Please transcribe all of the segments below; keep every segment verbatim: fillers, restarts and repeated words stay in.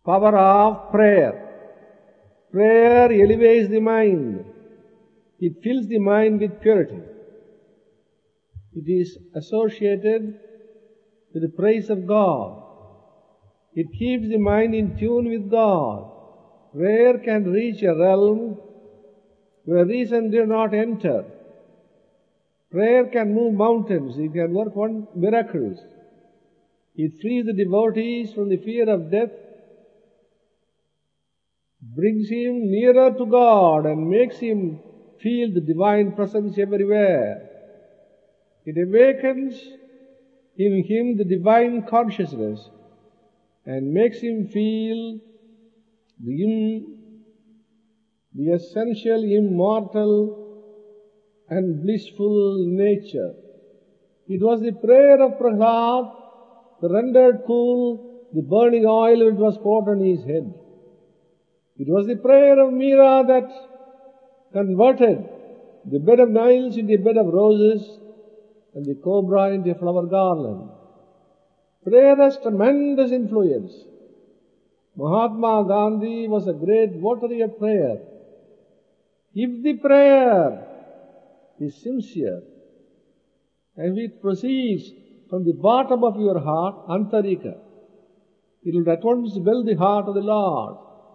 power of prayer. Prayer elevates the mind. It fills the mind with purity. It is associated with the praise of God. It keeps the mind in tune with God. Prayer can reach a realm where reason did not enter. Prayer can move mountains. It can work one miracles. It frees the devotees from the fear of death, brings him nearer to God, and makes him feel the divine presence everywhere. It awakens in him the divine consciousness and makes him feel the, in, the essential, immortal and blissful nature. It was the prayer of Prahlad that rendered cool the burning oil which was poured on his head. It was the prayer of Meera that converted the bed of Niles into a bed of roses and the cobra into a flower garland. Prayer has tremendous influence. Mahatma Gandhi was a great votary of prayer. If the prayer is sincere, and if it proceeds from the bottom of your heart, antarika, it will at once build the heart of the Lord.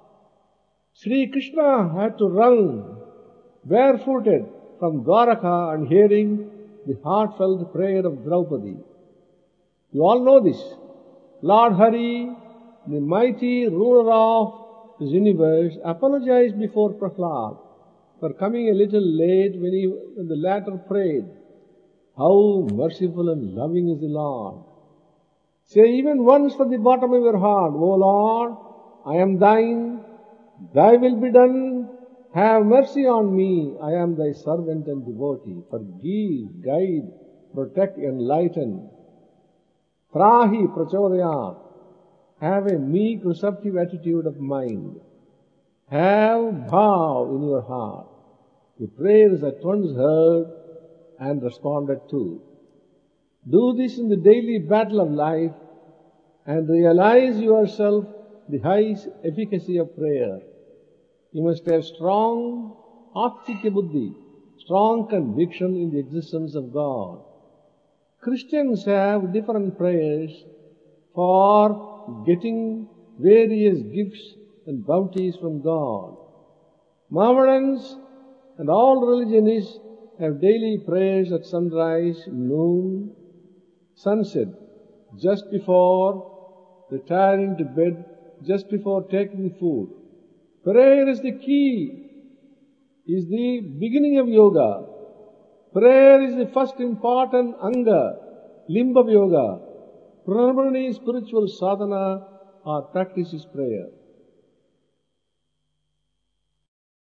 Sri Krishna had to run barefooted from Dwaraka and hearing the heartfelt prayer of Draupadi. You all know this. Lord Hari, the mighty ruler of this universe, apologized before Prahlad for coming a little late when, he, when the latter prayed. How merciful and loving is the Lord. Say even once from the bottom of your heart, O Lord, I am thine, thy will be done, have mercy on me, I am thy servant and devotee. Forgive, guide, protect, enlighten. Trahi prachodayat. Have a meek, receptive attitude of mind. Have bhav in your heart. The prayer is at once heard and responded to. Do this in the daily battle of life and realize yourself the high efficacy of prayer. You must have strong astika buddhi, strong conviction in the existence of God. Christians have different prayers for getting various gifts and bounties from God. Mohammedans and all religionists have daily prayers at sunrise, noon, sunset, just before retiring to bed, just before taking food. Prayer is the key, is the beginning of yoga. Prayer is the first important anga, limb of yoga. Primary spiritual sadhana or practice is prayer.